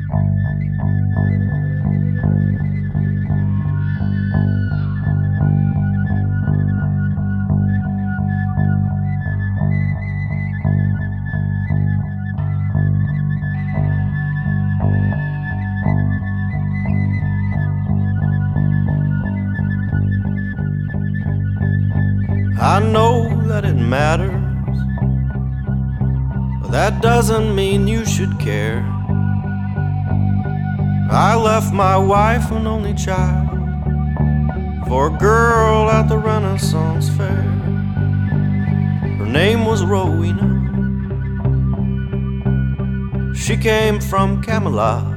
I know that it matters, but that doesn't mean you should care. I left my wife and only child for a girl at the Renaissance Fair. Her name was Rowena. She came from Camelot.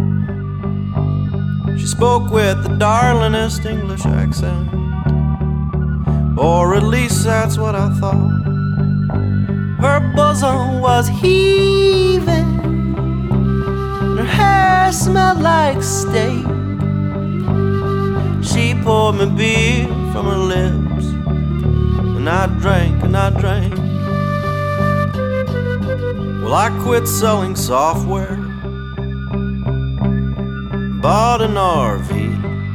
She spoke with the darlingest English accent, or at least that's what I thought. Her bosom was heaving, and her hair smelled like steak. She poured me beer from her lips, and I drank and I drank. Well, I quit selling software, bought an RV,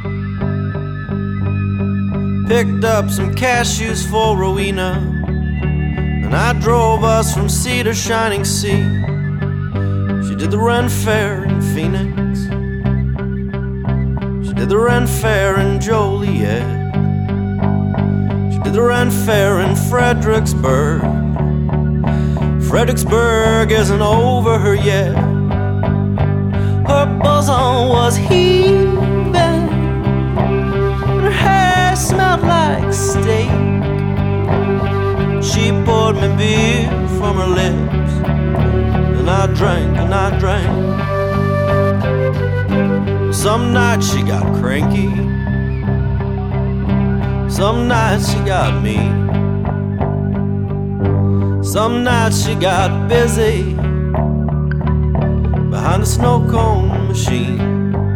picked up some cashews for Rowena, and I drove us from sea to shining sea. She did the Ren Fair in Phoenix, she did the Ren Fair in Joliet, she did the Ren Fair in Fredericksburg. Fredericksburg isn't over her yet. Her bosom was heaving, her hair smelled like steak. She poured me beer from her lips, and I drank and I drank. Some nights she got cranky, some nights she got me, some nights she got busy behind the snow cone machine.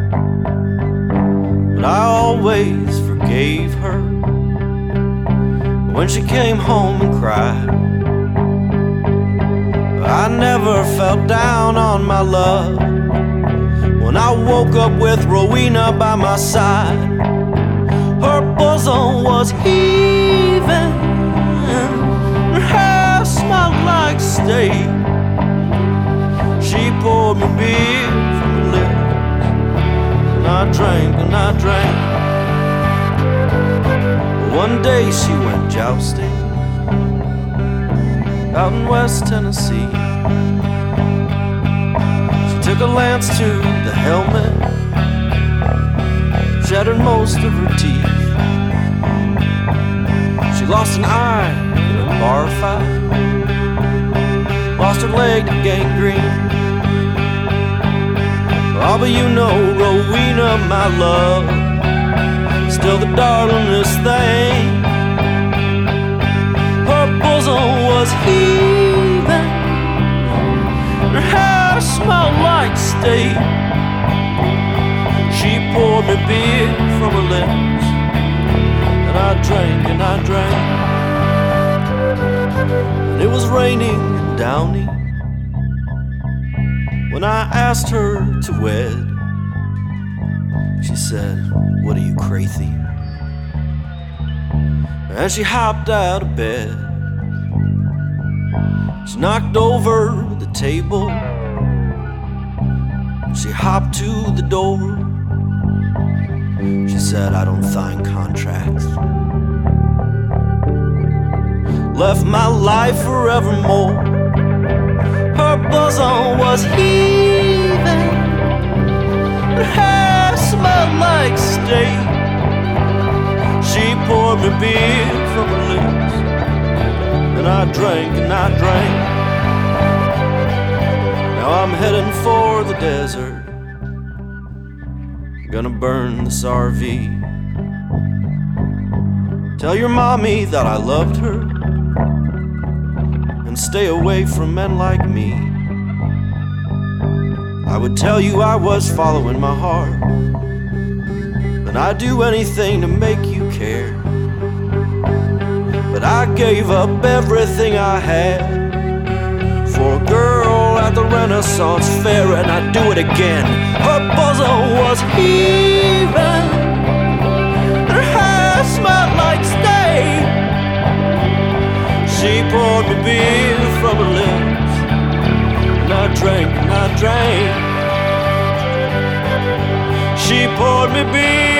But I always forgave her when she came home and cried. I never felt down on my love when I woke up with Rowena by my side. Her bosom was heaving, her hair smelled like steak. She poured me beer from her lips, and I drank and I drank. One day she went jousting out in West Tennessee. She took a lance to the helmet, shattered most of her teeth. She lost an eye in a bar fight, lost her leg to gangrene. Oh, but you know, Rowena, my love, still the darlingest thing. Her bosom was heaving, her hair smelled like steak. She poured me beer from her lips, and I drank and I drank. And it was raining in Downey when I asked her to wed. She said, "What are you, crazy?" And she hopped out of bed. She knocked over the table, she hopped to the door. She said, "I don't sign contracts. Left my life forevermore." Her bosom was heaving, her hair smelled like steak. She poured me beer from her lips, and I drank and I drank. Now I'm heading for the desert, gonna burn this RV. Tell your mommy that I loved her, and stay away from men like me. I would tell you I was following my heart, and I'd do anything to make you care. But I gave up everything I had for a girl at the Renaissance fair and I'd do it again. Her bosom was heaving, her hair smelled like steak. She poured me beer from her lips, and I drank and I drank. She poured me beer